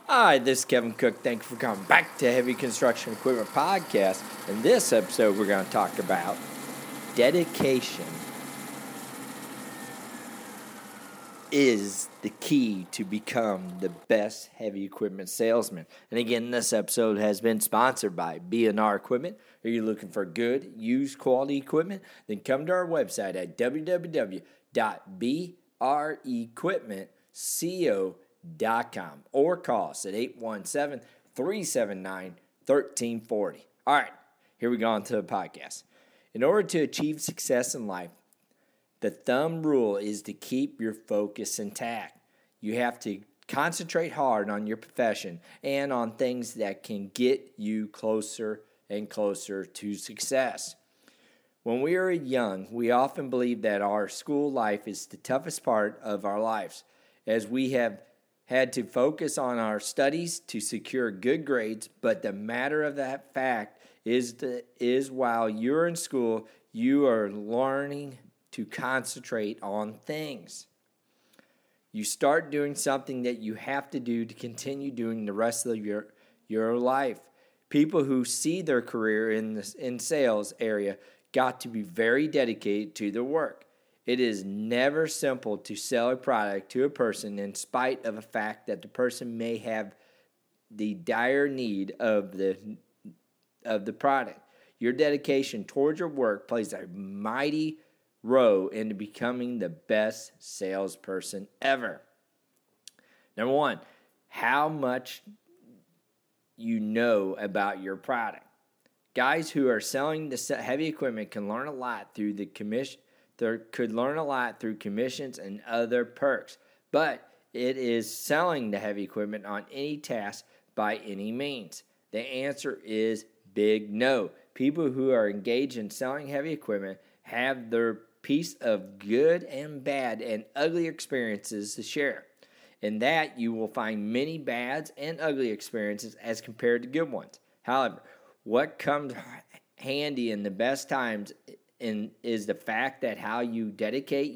Hi, this is Kevin Cook. Thank you for coming back to Heavy Construction Equipment Podcast. In this episode, we're going to talk about dedication is the key to become the best heavy equipment salesman. And again, this episode has been sponsored by B&R Equipment. Are you looking for good, used quality equipment? Then come to our website at www.brequipmentco.com or call us at 817-379-1340. All right, here we go on to the podcast. In order to achieve success in life, the thumb rule is to keep your focus intact. You have to concentrate hard on your profession and on things that can get you closer and closer to success. When we are young, we often believe that our school life is the toughest part of our lives, as we have had to focus on our studies to secure good grades, but the matter of that fact is while you're in school, you are learning to concentrate on things. You start doing something that you have to do to continue doing the rest of your life. People who see their career in sales area got to be very dedicated to their work. It is never simple to sell a product to a person in spite of the fact that the person may have the dire need of the product. Your dedication towards your work plays a mighty role into becoming the best salesperson ever. Number one, how much you know about your product. Guys who are selling the heavy equipment can learn a lot through commissions and other perks, but it is selling the heavy equipment on any task by any means. The answer is big no. People who are engaged in selling heavy equipment have their piece of good and bad and ugly experiences to share. In that, you will find many bads and ugly experiences as compared to good ones. However, what comes handy in the best times is the fact that how you dedicate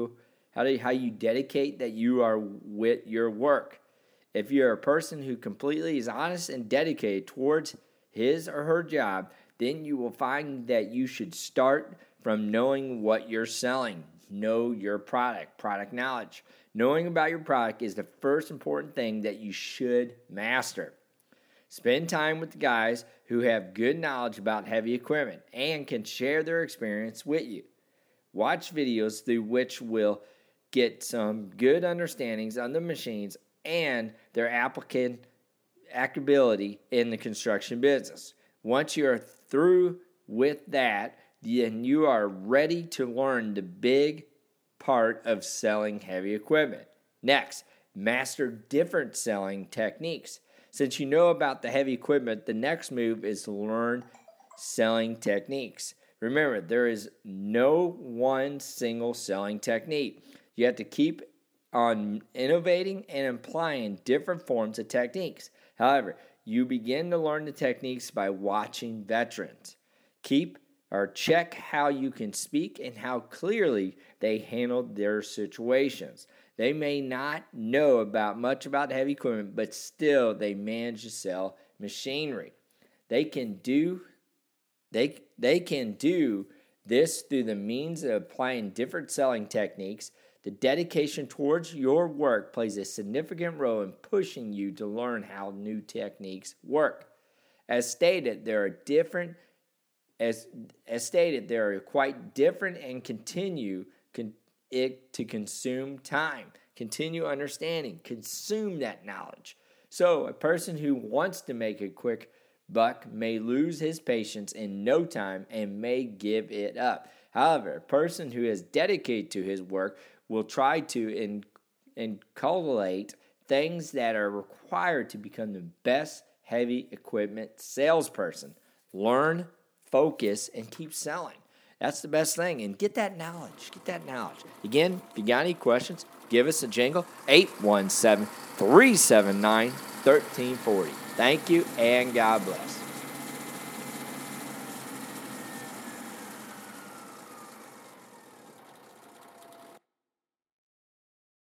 that you are with your work. If you're a person who completely is honest and dedicated towards his or her job, then you will find that you should start from knowing what you're selling. Know your product knowledge. Knowing about your product is the first important thing that you should master. Spend time with the guys who have good knowledge about heavy equipment and can share their experience with you. Watch videos through which will get some good understandings on the machines and their applicability in the construction business. Once you are through with that, then you are ready to learn the big part of selling heavy equipment. Next, master different selling techniques. Since you know about the heavy equipment, the next move is to learn selling techniques. Remember, there is no one single selling technique. You have to keep on innovating and applying different forms of techniques. However, you begin to learn the techniques by watching veterans. Check how you can speak and how clearly they handled their situations. They may not know much about heavy equipment, but still they manage to sell machinery. They can do this through the means of applying different selling techniques. The dedication towards your work plays a significant role in pushing you to learn how new techniques work. As stated, they are quite different and continue to consume time, continue understanding, consume that knowledge. So a person who wants to make a quick buck may lose his patience in no time and may give it up. However, a person who is dedicated to his work will try to inculcate things that are required to become the best heavy equipment salesperson. Learn, focus, and keep selling. That's the best thing. And get that knowledge. Again, if you got any questions, give us a jingle. 817-379-1340. Thank you, and God bless.